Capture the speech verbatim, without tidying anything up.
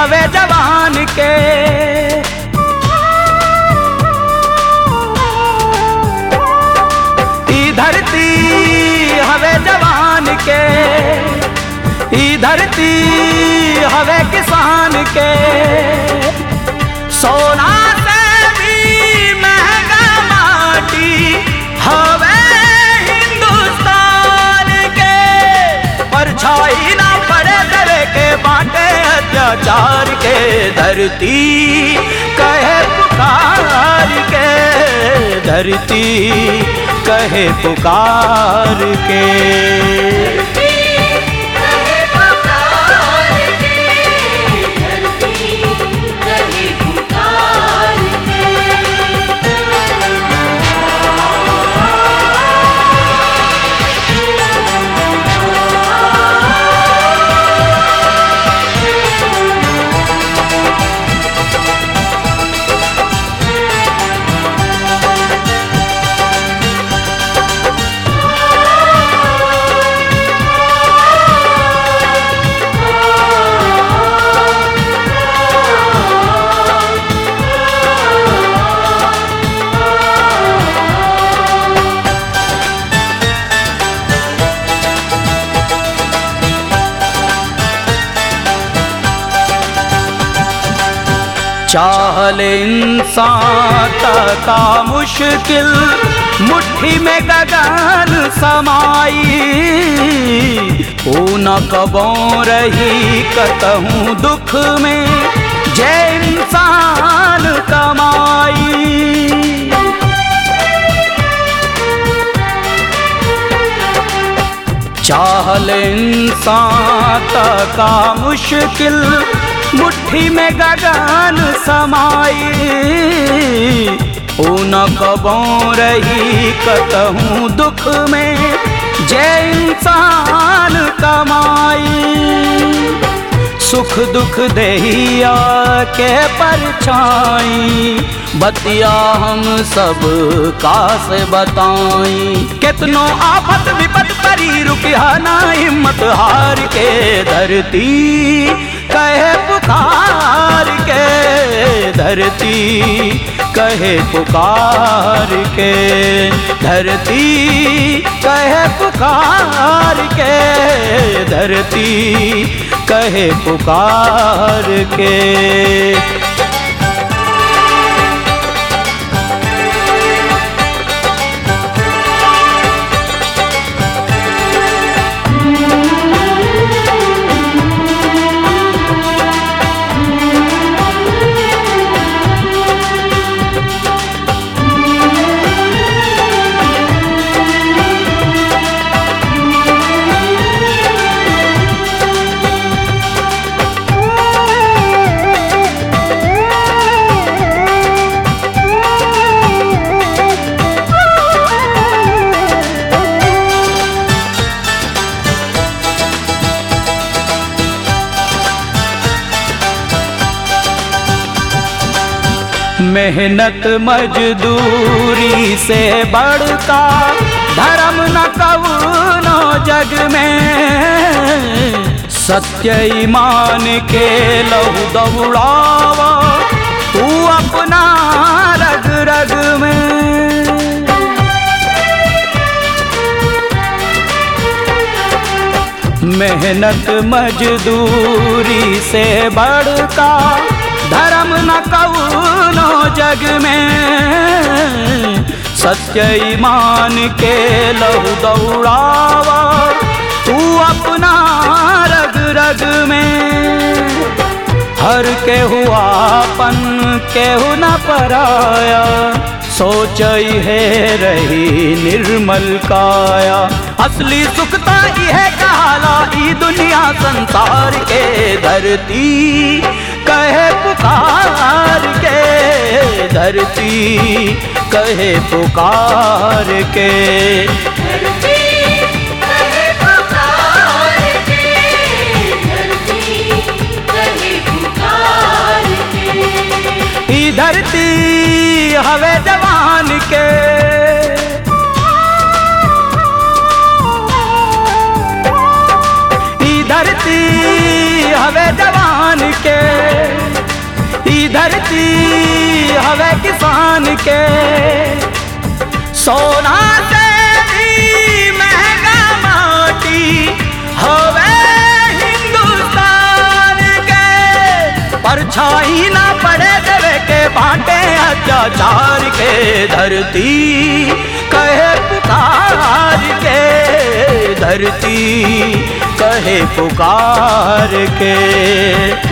हवे जवान के। ई धरती हवे जवान के, ई धरती हवे किसान के। सोना से भी महंगा माटी हवे हिंदुस्तान के। परछाई ना पड़े दरे के बाटे अत्याचार के। धरती कहे पुकार के, धरती कहे पुकार के। चाहल इंसान का मुश्किल मुट्ठी में गगन समाई। ओ न कबों रही कतहूँ दुख में जय इंसान कमाई। चाहल इंसान का मुश्किल मुट्ठी में गगन समाई। ओ न कबों रही कतहूँ दुख में जय इंसान कमाई। सुख दुख देहिया के परछाई, बतिया हम सब का से बताई। कितनो आफत विपत परी रुकिया ना हिम्मत हार के। धरती कहे पुकार के, धरती कहे पुकार के। धरती कहे पुकार के, धरती कहे पुकार के। मेहनत मजदूरी से बढ़का धर्म न कवनो जग में। सत्य ईमान के लहू दौड़ावा तू अपना रग रग में। मेहनत मजदूरी से बढ़का धर्म न कवनो जग में। सत्य ईमान के लहू दौड़ावा तू अपना रग रग में। हर के हुआ पन केहू न पराया, सोच है रही निर्मल काया। असली सुखता है कहाला ई दुनिया संसार के। धरती कहे पुकार के, धरती कहे पुकार के। धरती कहे पुकार के, धरती कहे पुकार के। ई धरती हवे जवान के, ई धरती हवे जवान के, ई धरती हवे किसान के। सोना से भी महंगा माटी हवे हिंदुस्तान के। परछाई ना पड़े देवे के बांटे अत्याचार के। धरती कहे पुकार के, धरती कहे पुकार के।